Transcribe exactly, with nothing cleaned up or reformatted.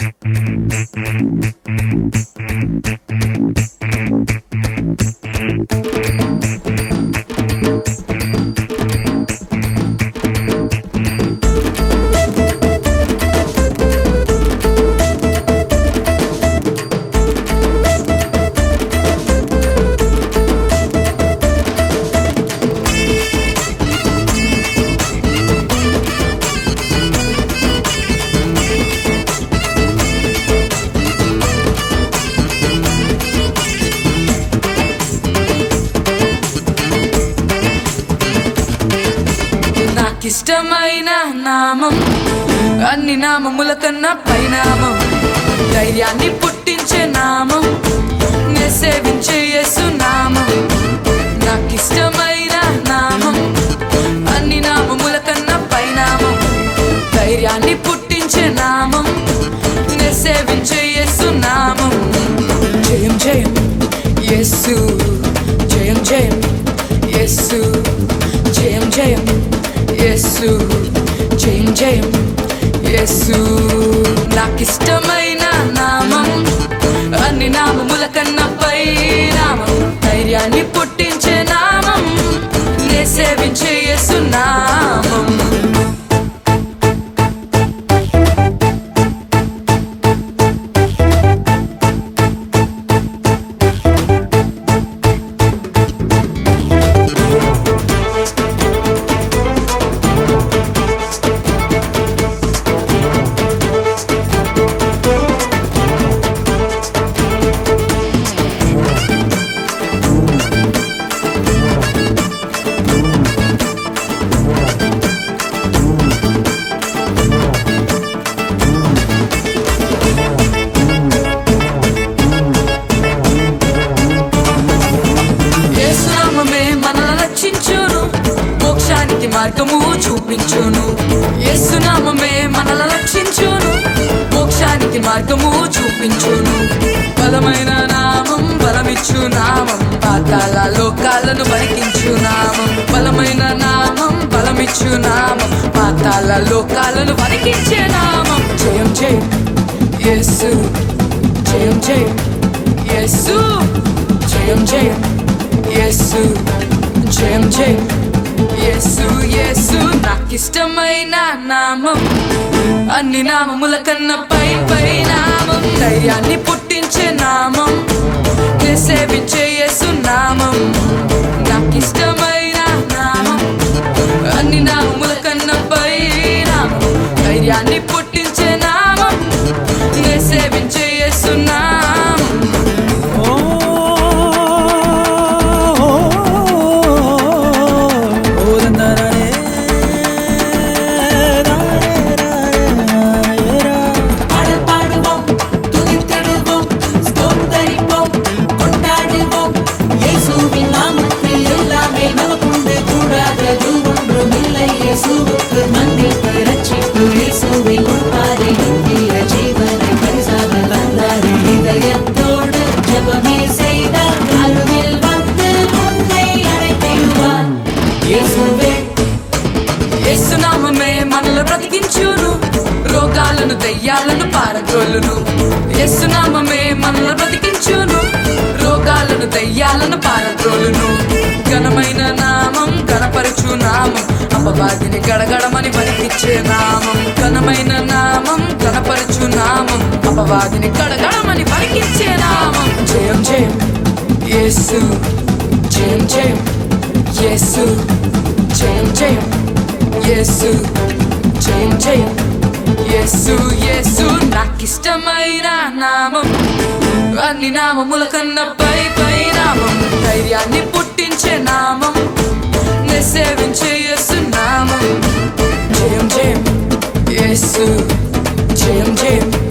నాకిష్టమైన నామం అన్ని నామముల కన్నా పైనామం, ధైర్యాన్ని పుట్టించే నామం, నే సేవించే యేసు నామం. నాకిష్టమైన నామం అన్ని నామముల కన్నా పైనామం, ధైర్యాన్ని పుట్టించే నామం, నే సేవించే యేసు నామం. జయం జయం యేసు, జయం జయం యేసు, జయం జయం యేసు, జయం జయం యేసు. నాకిష్టమైన నామం అన్ని నామముల కన్నా పై నామం, ధైర్యాన్ని పుట్టించే నామం, నే సేవించే యేసు నామం. మోక్షానికి మార్గము చూపించును, యేసు నామమే మనల రక్షించును, మోక్షానికి మార్గము చూపించును. బలమైన నామం, బలమిచ్చు నామం, పాతాళ లోకాలను వణికించు నామం. బలమైన నామం, బలమిచ్చు నామం, పాతాళ లోకాలను వణికించే నామం. జయం జయం యేసు, జయం జయం యేసు, జయం జయం యేసు, జయం జయం యేసు యేసు. నాకిష్టమైన నామం అన్ని నామముల కన్నా పై పై నామం, ధైర్యాన్ని పుట్టించే నామం, నే సేవించే యేసు నామం. నాకిష్టమైన నామం అన్ని నామముల కన్నా పై నామం, ధైర్యాన్ని పుట్టించే నామం, నే సేవించే యేసు నామం. యేసు నామమే మనల్ని బ్రతికించును, రోగాలను దయ్యాలను పారద్రోలును. యేసు నామమే మనల్ని బ్రతికించును, రోగాలను దయ్యాలను పారద్రోలును. ఘనమైన నామం, ఘనపరచు నామం, అపవాదిని గడగడమని వణికించే నామం. ఘనమైన నామం, ఘనపరచు నామం, అపవాదిని గడగడమని వణికించే నామం. జయం జయం యేసు, జయం జయం యేసు, జయం జయం యేసు, జయం జయం యేసు యేసు. నాకిష్టమైన నామం అన్ని నామముల కన్నా పై పై నామం, ధైర్యాన్ని పుట్టించే నామం, నే సేవించే యేసు నామం. జయం జయం యేసు, జయం జయం